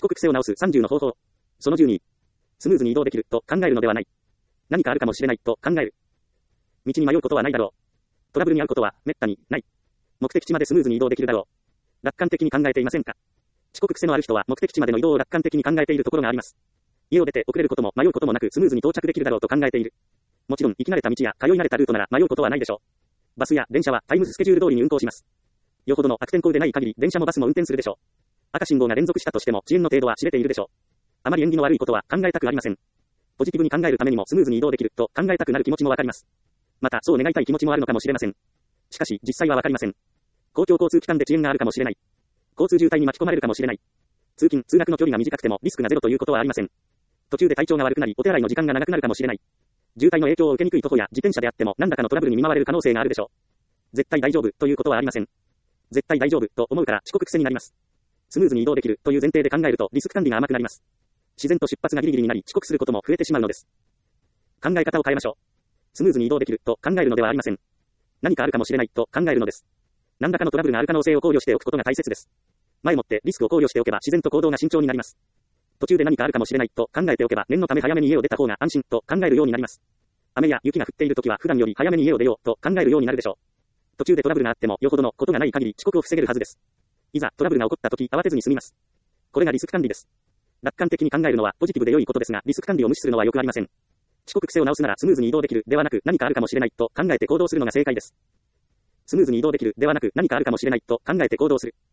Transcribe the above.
刻癖を直す30の方法。その12。スムーズに移動できると考えるのではない。何かあるかもしれないと考える。道に迷うことはないだろう。トラブルに遭うことは滅多にない。目的地までスムーズに移動できるだろう。楽観的に考えていませんか？遅刻癖のある人は目的地までの移動を楽観的に考えているところがあります。家を出て遅れることも迷うこともなくスムーズに到着できるだろうと考えている。もちろん行き慣れた道や通い慣れたルートなら迷うことはないでしょう。バスや電車はタイムスケジュール通りに運行します。よほどの悪天候でない限り電車もバスも運転するでしょう。赤信号が連続したとしても遅延の程度は知れているでしょう。あまり縁起の悪いことは考えたくありません。ポジティブに考えるためにもスムーズに移動できると考えたくなる気持ちもわかります。またそう願いたい気持ちもあるのかもしれません。しかし実際はわかりません。公共交通機関で遅延があるかもしれない。交通渋滞に巻き込まれるかもしれない。通勤・通学の距離が短くてもリスクがゼロということはありません。途中で体調が悪くなりお手洗いの時間が長くなるかもしれない。渋滞の影響を受けにくい徒歩や自転車であっても何らかのトラブルに見舞われる可能性があるでしょう。絶対大丈夫ということはありません。絶対大丈夫と思うから遅刻癖になります。スムーズに移動できるという前提で考えるとリスク管理が甘くなります。自然と出発がギリギリになり遅刻することも増えてしまうのです。考え方を変えましょう。スムーズに移動できると考えるのではありません。何かあるかもしれないと考えるのです。何らかのトラブルがある可能性を考慮しておくことが大切です。前もってリスクを考慮しておけば自然と行動が慎重になります。途中で何かあるかもしれないと考えておけば念のため早めに家を出た方が安心と考えるようになります。雨や雪が降っているときは普段より早めに家を出ようと考えるようになるでしょう。途中でトラブルがあってもよほどのことがない限り遅刻を防げるはずです。いざトラブルが起こったとき慌てずに済みます。これがリスク管理です。楽観的に考えるのはポジティブで良いことですがリスク管理を無視するのは良くありません。遅刻癖を直すならスムーズに移動できるではなく何かあるかもしれないと考えて行動するのが正解です。スムーズに移動できるではなく何かあるかもしれないと考えて行動する。